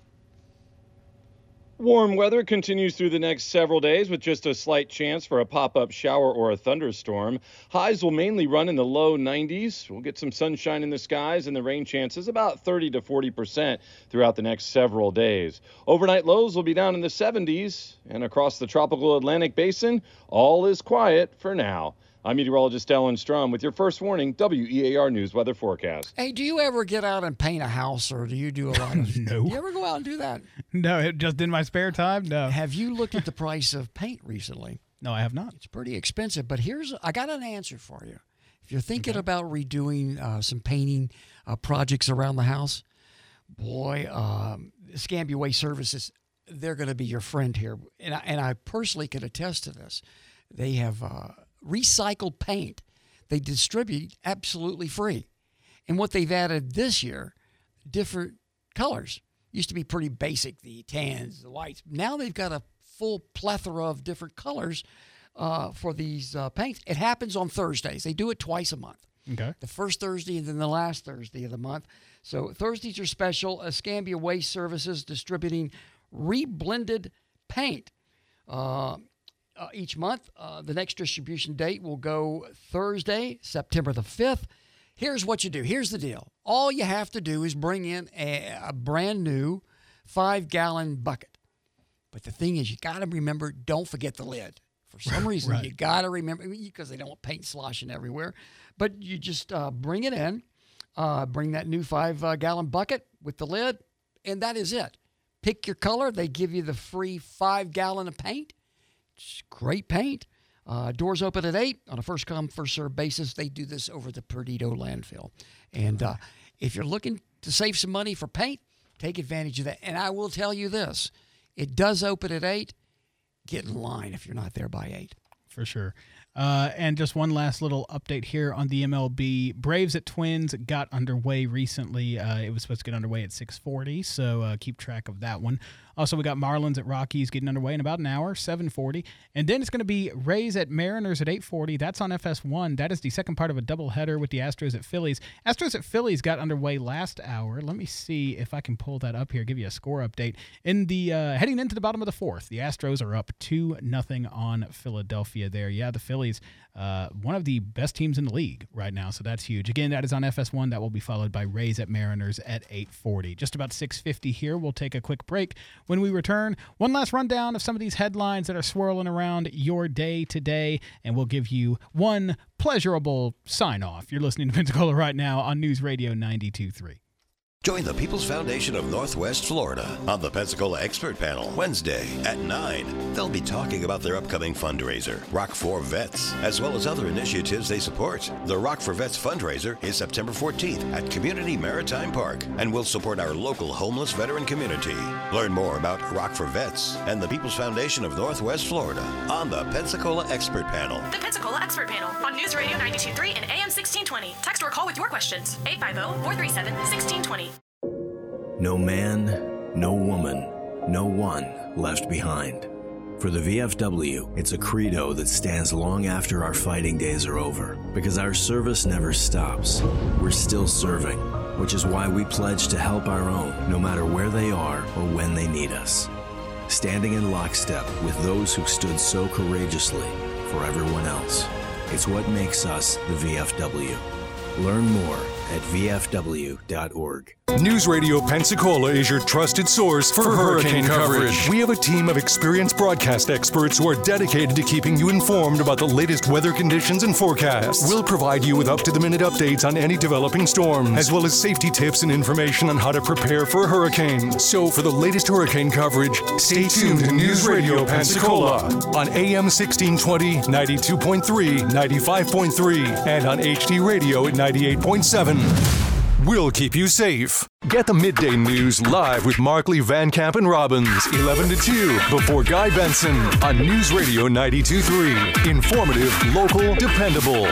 Warm weather continues through the next several days with just a slight chance for a pop-up shower or a thunderstorm. Highs will mainly run in the low nineties. We'll get some sunshine in the skies and the rain chances about thirty to forty percent throughout the next several days. Overnight lows will be down in the seventies, and across the tropical Atlantic basin, all is quiet for now. I'm meteorologist Alan Strum with your first warning W E A R News weather forecast. Hey, do you ever get out and paint a house, or do you do a lot of... No. Do you ever go out and do that? No, it just in my spare time. No. Have you looked at the price of paint recently? No, I have not. It's pretty expensive, but here's I got an answer for you. If you're thinking okay. about redoing uh, some painting uh, projects around the house, boy, um, Escambia Waste Services, they're going to be your friend here. And I, and I personally can attest to this. They have uh, recycled paint. They distribute absolutely free. And what they've added this year, different colors. Used to be pretty basic, the tans, the whites. Now they've got a full plethora of different colors uh, for these uh, paints. It happens on Thursdays. They do it twice a month. Okay. The first Thursday and then the last Thursday of the month. So Thursdays are special. Escambia Waste Services distributing reblended paint uh, uh, each month. Uh, the next distribution date will go Thursday, September the fifth. Here's what you do. Here's the deal. All you have to do is bring in a, a brand new five-gallon bucket. But the thing is, you got to remember, don't forget the lid. For some reason, Right. you got to remember, because they don't want paint sloshing everywhere. But you just uh, bring it in, uh, bring that new five-gallon bucket with the lid, and that is it. Pick your color. They give you the free five-gallon of paint. It's great paint. Uh, doors open at eight on a first-come, first-served basis. They do this over the Perdido landfill. And uh, if you're looking to save some money for paint, take advantage of that. And I will tell you this. It does open at eight. Get in line if you're not there by eight. For sure. Uh, and just one last little update here on the M L B. Braves at Twins got underway recently. Uh, it was supposed to get underway at six forty, so uh, keep track of that one. Also, we got Marlins at Rockies getting underway in about an hour, seven forty. And then it's going to be Rays at Mariners at eight forty. That's on F S one. That is the second part of a doubleheader with the Astros at Phillies. Astros at Phillies got underway last hour. Let me see if I can pull that up here, give you a score update. In the uh, heading into the bottom of the fourth, the Astros are up two nothing on Philadelphia there. Yeah, the Phillies, uh, one of the best teams in the league right now, so that's huge. Again, that is on F S one. That will be followed by Rays at Mariners at eight forty. Just about six fifty here. We'll take a quick break. When we return, one last rundown of some of these headlines that are swirling around your day today, and we'll give you one pleasurable sign-off. You're listening to Pensacola right now on News Radio ninety-two point three. Join the People's Foundation of Northwest Florida on the Pensacola Expert Panel Wednesday at nine. They'll be talking about their upcoming fundraiser, Rock for Vets, as well as other initiatives they support. The Rock for Vets fundraiser is September fourteenth at Community Maritime Park and will support our local homeless veteran community. Learn more about Rock for Vets and the People's Foundation of Northwest Florida on the Pensacola Expert Panel. The Pensacola Expert Panel on News Radio ninety-two point three and A M sixteen twenty. Text or call with your questions. eight five zero, four three seven, one six two zero. No man, no woman, no one left behind. For the V F W, it's a credo that stands long after our fighting days are over, because our service never stops. We're still serving, which is why we pledge to help our own, no matter where they are or when they need us. Standing in lockstep with those who stood so courageously for everyone else. It's what makes us the V F W. Learn more at V F W dot org. News Radio Pensacola is your trusted source for, for hurricane, hurricane coverage. coverage. We have a team of experienced broadcast experts who are dedicated to keeping you informed about the latest weather conditions and forecasts. We'll provide you with up-to-the-minute updates on any developing storms, as well as safety tips and information on how to prepare for a hurricane. So for the latest hurricane coverage, stay tuned to News Radio Pensacola on A M sixteen twenty, ninety-two point three, ninety-five point three, and on H D Radio at ninety-eight point seven. We'll keep you safe. Get the midday news live with Markley, Van Camp, and Robbins, eleven to two, before Guy Benson on News Radio ninety-two point three. Informative, local, dependable.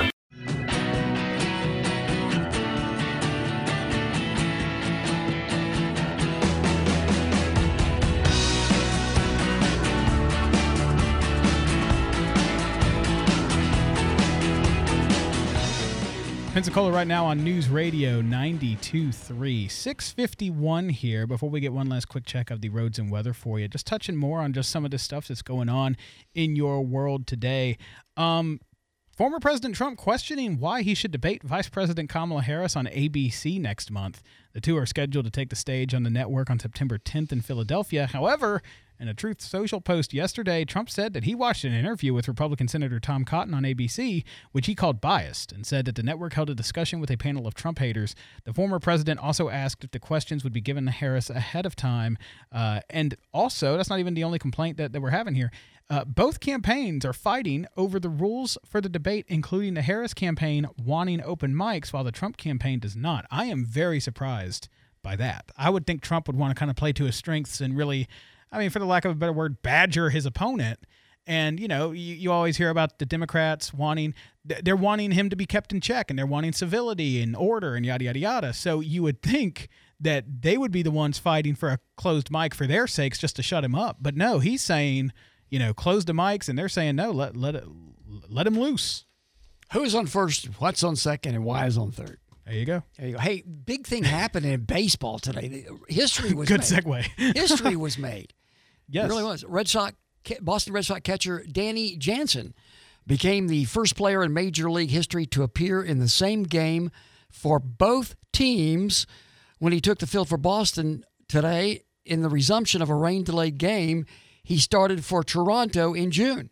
Pensacola right now on News Radio ninety-two point three. six fifty-one here. Before we get one last quick check of the roads and weather for you, just touching more on just some of the stuff that's going on in your world today. Um, former President Trump questioning why he should debate Vice President Kamala Harris on A B C next month. The two are scheduled to take the stage on the network on September tenth in Philadelphia. However, in a Truth Social post yesterday, Trump said that he watched an interview with Republican Senator Tom Cotton on A B C, which he called biased, and said that the network held a discussion with a panel of Trump haters. The former president also asked if the questions would be given to Harris ahead of time. Uh, and also, that's not even the only complaint that, that we're having here. Uh, both campaigns are fighting over the rules for the debate, including the Harris campaign wanting open mics while the Trump campaign does not. I am very surprised by that. I would think Trump would want to kind of play to his strengths and really, I mean, for the lack of a better word, badger his opponent. And, you know, you, you always hear about the Democrats wanting, they're wanting him to be kept in check, and they're wanting civility and order and yada, yada, yada. So you would think that they would be the ones fighting for a closed mic for their sakes just to shut him up. But no, he's saying, you know, close the mics, and they're saying, no, let, let, it, let him loose. Who's on first, what's on second, and why is on third? There you go. There you go. Hey, big thing happened in baseball today. History was Good made. segue. History was made. Yes. It really was. Red Sox, Boston Red Sox catcher Danny Jansen became the first player in Major League history to appear in the same game for both teams when he took the field for Boston today in the resumption of a rain-delayed game. He started for Toronto in June.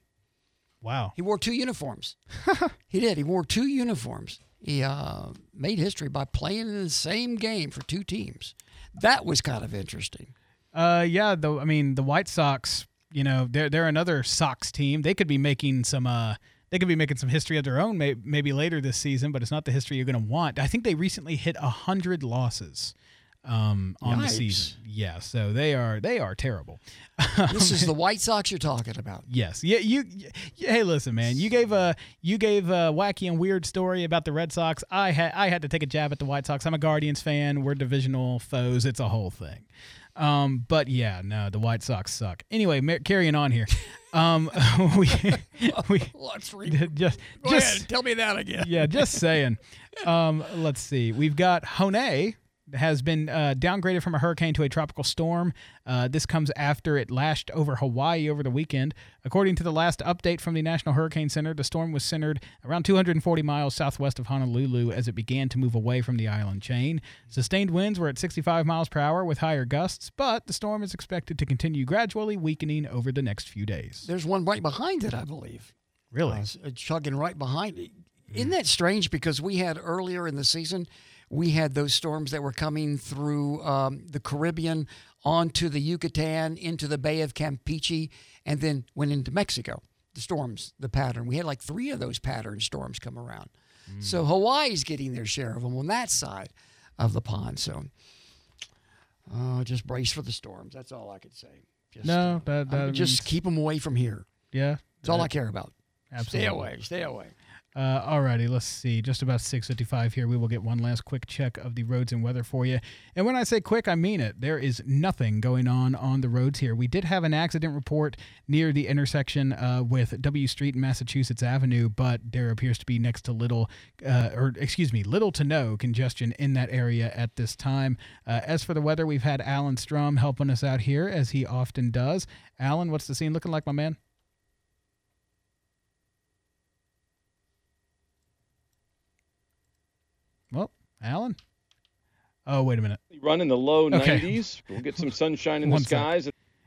Wow. He wore two uniforms. He did. He wore two uniforms. He uh, made history by playing in the same game for two teams. That was kind of interesting. Uh, yeah, though. I mean, the White Sox, you know, they're they're another Sox team. They could be making some uh, they could be making some history of their own, may, maybe later this season. But it's not the history you're going to want. I think they recently hit a hundred losses um, on Yikes. the season. Yeah, so they are they are terrible. This is the White Sox you're talking about. Yes. Yeah. You. you hey, listen, man. You gave a you gave a wacky and weird story about the Red Sox. I had I had to take a jab at the White Sox. I'm a Guardians fan. We're divisional foes. It's a whole thing. Um, but yeah, no, the White Sox suck. Anyway, mar- carrying on here. Um, we we let's read. Just Go just ahead, tell me that again. Yeah, just saying. Um, let's see. We've got Hone. Has been uh, downgraded from a hurricane to a tropical storm. Uh, this comes after it lashed over Hawaii over the weekend. According to the last update from the National Hurricane Center, the storm was centered around two hundred forty miles southwest of Honolulu as it began to move away from the island chain. Sustained winds were at sixty-five miles per hour with higher gusts, but the storm is expected to continue gradually weakening over the next few days. There's one right behind it, I believe. Really? Uh, chugging right behind it. Isn't that strange? Because we had earlier in the season, we had those storms that were coming through um, the Caribbean, onto the Yucatan, into the Bay of Campeche, and then went into Mexico. The storms, the pattern. We had like three of those pattern storms come around. Mm. So Hawaii's getting their share of them on that side of the pond. So uh, just brace for the storms. That's all I could say. Just, no, uh, that, that means... just keep them away from here. Yeah. That's all I care about. Absolutely. Stay away. Stay away. Uh, alrighty, let's see. Just about six fifty-five here. We will get one last quick check of the roads and weather for you. And when I say quick, I mean it. There is nothing going on on the roads here. We did have an accident report near the intersection uh, with W Street and Massachusetts Avenue, but there appears to be next to little, uh, or excuse me, little to no congestion in that area at this time. Uh, as for the weather, we've had Alan Strum helping us out here, as he often does. Alan, what's the scene looking like, my man? Well, Alan? Oh, wait a minute. Run in the low Okay. nineties. We'll get some sunshine in One the skies.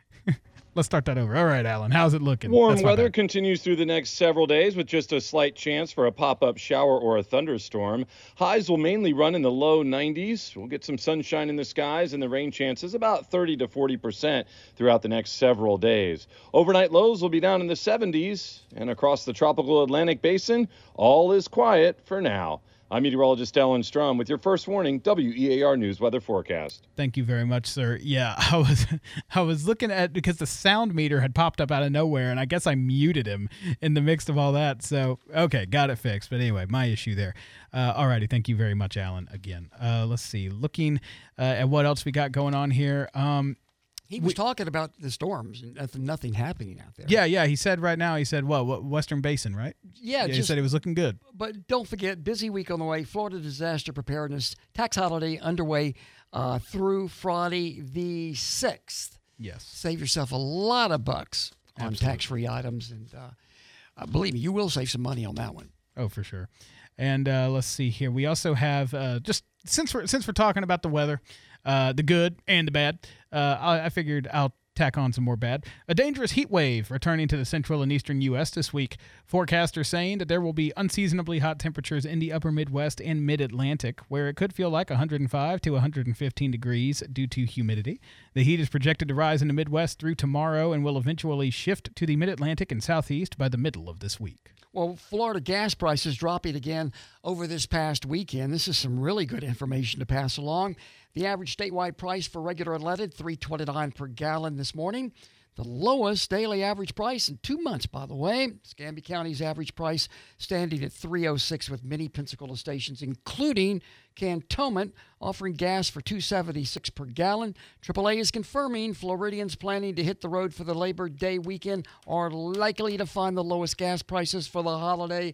Let's start that over. All right, Alan, how's it looking? Warm That's my weather bad. continues through the next several days with just a slight chance for a pop-up shower or a thunderstorm. Highs will mainly run in the low nineties. We'll get some sunshine in the skies, and the rain chances about thirty to forty percent throughout the next several days. Overnight lows will be down in the seventies, and across the tropical Atlantic basin, all is quiet for now. I'm meteorologist Alan Strum with your first warning W E A R News weather forecast. Thank you very much, sir. Yeah, I was I was looking at, because the sound meter had popped up out of nowhere, and I guess I muted him in the mix of all that. So, okay, got it fixed. But anyway, my issue there. Uh, all righty, thank you very much, Alan, again. Uh, let's see, looking uh, at what else we got going on here. Um, He was talking about the storms and nothing, nothing happening out there. yeah, yeah, he said right now, he said, well, what, Western Basin, right? Yeah, he just- said it was looking good. But don't forget, busy week on the way. Florida Disaster Preparedness Tax Holiday underway uh, through Friday the sixth. Yes. Save yourself a lot of bucks on Absolutely. tax-free items. And uh, uh, believe me, you will save some money on that one. Oh, for sure. And uh, let's see here. We also have uh, just since we're since we're talking about the weather, uh, the good and the bad. Uh, I, I figured I'll tack on some more bad. A dangerous heat wave returning to the central and eastern U S this week. Forecasters saying that there will be unseasonably hot temperatures in the upper Midwest and mid-Atlantic, where it could feel like one hundred five to one hundred fifteen degrees due to humidity. The heat is projected to rise in the Midwest through tomorrow and will eventually shift to the mid-Atlantic and southeast by the middle of this week. Well, Florida gas prices dropping again over this past weekend. This is some really good information to pass along. The average statewide price for regular unleaded, three twenty-nine per gallon this morning. The lowest daily average price in two months, by the way. Escambia County's average price standing at three oh six, with many Pensacola stations, including Cantonment, offering gas for two seventy-six per gallon. triple A is confirming Floridians planning to hit the road for the Labor Day weekend are likely to find the lowest gas prices for the holiday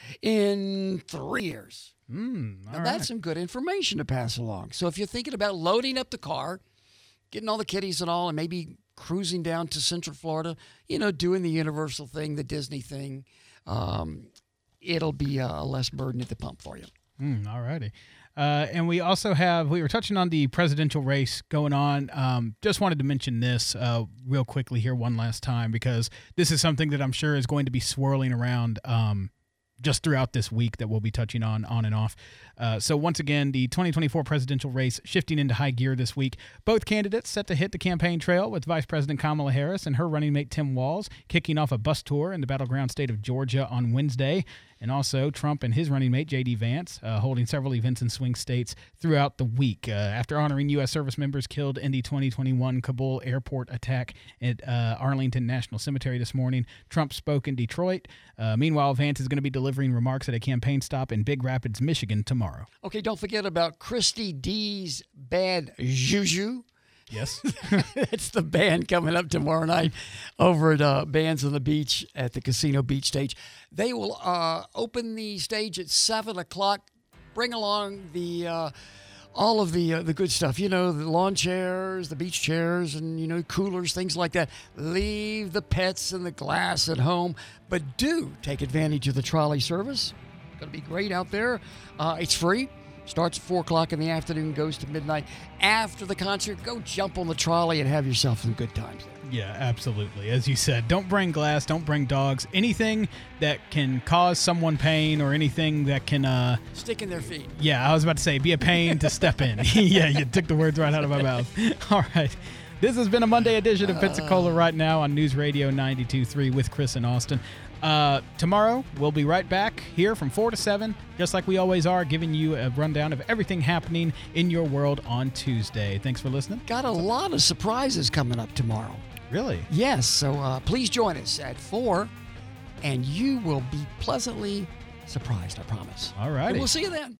in three years. Mm, Now, that's some good information to pass along. So if you're thinking about loading up the car, getting all the kiddies and all, and maybe cruising down to Central Florida, you know, doing the Universal thing, the Disney thing, um, it'll be a less burden at the pump for you. Mm, all righty. Uh, and we also have, we were touching on the presidential race going on. Um, just wanted to mention this uh, real quickly here one last time, because this is something that I'm sure is going to be swirling around um, just throughout this week that we'll be touching on on and off. Uh, so once again, the twenty twenty-four presidential race shifting into high gear this week. Both candidates set to hit the campaign trail, with Vice President Kamala Harris and her running mate Tim Walz kicking off a bus tour in the battleground state of Georgia on Wednesday. And also Trump and his running mate J D Vance uh, holding several events in swing states throughout the week. Uh, after honoring U S service members killed in the twenty twenty-one Kabul airport attack at uh, Arlington National Cemetery this morning, Trump spoke in Detroit. Uh, meanwhile, Vance is going to be delivering remarks at a campaign stop in Big Rapids, Michigan tomorrow. Okay, don't forget about Christy D's Bad Juju. Yes. It's the band coming up tomorrow night over at uh, Bands on the Beach at the Casino Beach stage. They will uh, open the stage at seven o'clock. Bring along the uh, all of the uh, the good stuff, you know, the lawn chairs, the beach chairs, and, you know, coolers, things like that. Leave the pets and the glass at home, but do take advantage of the trolley service. Going to be great out there. Uh, it's free. Starts at four o'clock in the afternoon, goes to midnight. After the concert, go jump on the trolley and have yourself some good times. Yeah, absolutely. As you said, don't bring glass, don't bring dogs. Anything that can cause someone pain or anything that can... Uh, Stick in their feet. Yeah, I was about to say, be a pain to step in. Yeah, you took the words right out of my mouth. All right. This has been a Monday edition of Pensacola Right Now on News Radio ninety-two point three with Chris and Austin. Uh, tomorrow, we'll be right back here from four to seven, just like we always are, giving you a rundown of everything happening in your world on Tuesday. Thanks for listening. Got a lot of surprises coming up tomorrow. Really? Yes, so uh, please join us at four, and you will be pleasantly surprised, I promise. All right. We'll see you then.